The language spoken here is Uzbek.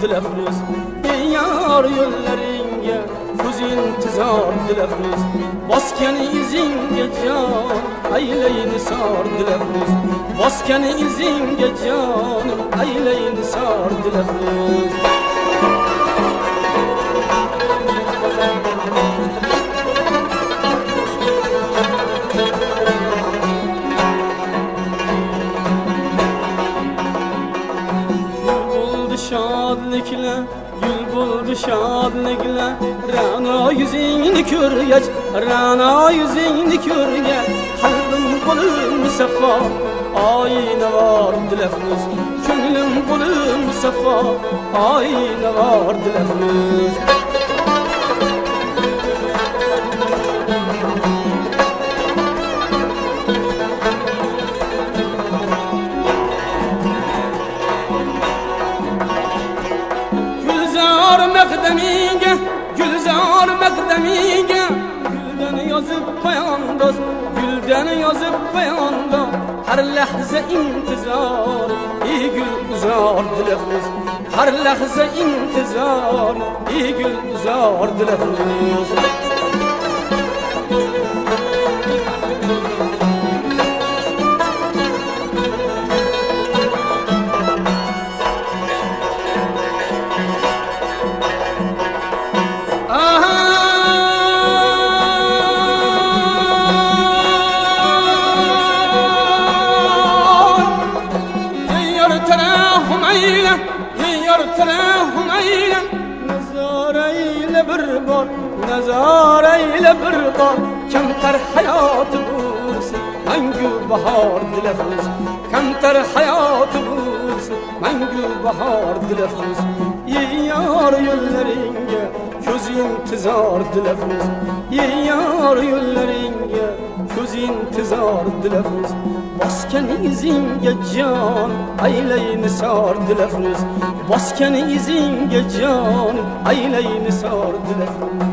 dilafruz yar yo'llaringga ko'z intizor dilafruz bosgan izingga jon aylay nisor dilafruz bosgan izingga jonim aylay nisor dilafruz şadlıkla gül buldu şadlıkla Rana yüzünü körgeç Rana yüzünü körge Kalbim bulum safa Ayna var dilafruz Könlüm bulum safa Ayna var dilafruz Mekdemiga, Gülzar mekdemiga Gülden yazıp koyan dost Gülden yazıp koyan dost Her lahza intizar İyi gül uzar dilafruz Her lahza intizar İyi gül uzar dilafruz Nazareyle bir bar Kemter hayatı bulsun Mengü bahar dilafruz Kemter hayatı bulsun Mengü bahar dilafruz Yar yo'llaringga ko'z intizor dilafruz Yar yo'llaringga ko'z intizor dilafruz Bosgan izingga jon aylay nisor dilafruz Bosgan izingga jon aylay nisor dilafruz